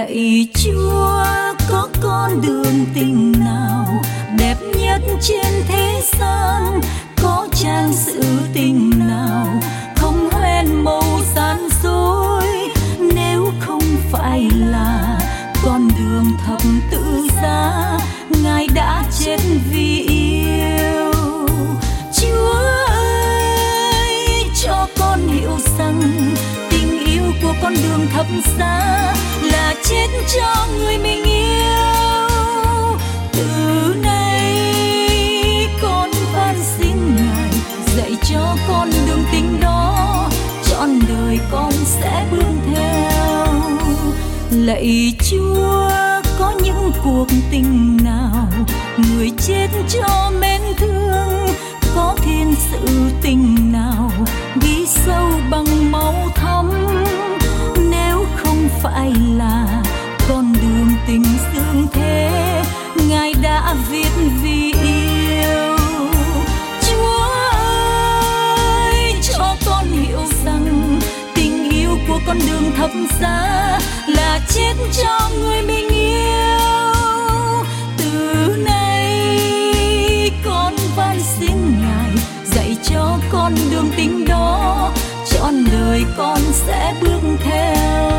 Lạy Chúa, có con đường tình nào đẹp nhất trên thế gian? Có trang sử tình nào không hoen màu gian dối? Nếu không phải là con đường thập tự giá, Ngài đã chết vì yêu. Chúa ơi, cho con hiểu rằng tình yêu của con đường thập giá là chết cho người mình yêu. Từ nay con van xin Ngài dạy cho con đường tình đó, trọn đời con sẽ bước theo. Lạy Chúa, có những cuộc tình nào người chết cho mến thương? Có thiên sự tình nào ghi sâu bằng máu thắm? Nếu không phải là con đường tình dương thế, Ngài đã viết vì yêu. Chúa ơi, cho con hiểu rằng tình yêu của con đường thập giá là chết cho người mình yêu. Từ nay con van xin Ngài dạy cho con đường tình đó, trọn đời con sẽ bước theo.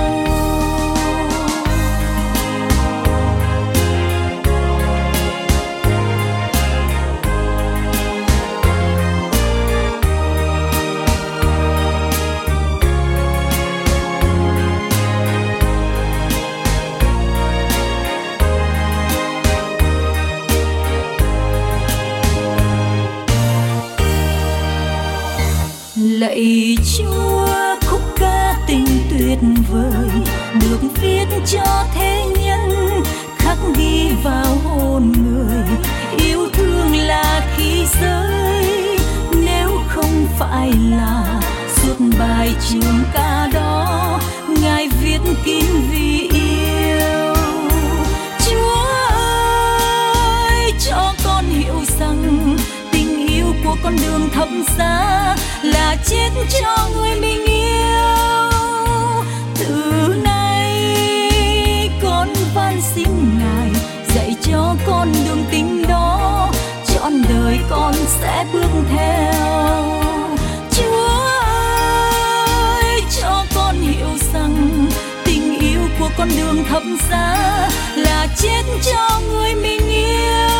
Lạy Chúa, khúc ca tình tuyệt vời được viết cho thế nhân, khắc ghi vào hồn người, yêu thương là khí giới. Nếu không phải là suốt bài trường ca đó, Ngài viết kín vì yêu. Chúa ơi, cho con hiểu rằng tình yêu của con đường thập giá là chết cho người mình yêu. Từ nay con van xin Ngài dạy cho con đường tình đó, trọn đời con sẽ bước theo. Chúa ơi, cho con hiểu rằng tình yêu của con đường thập giá là chết cho người mình yêu.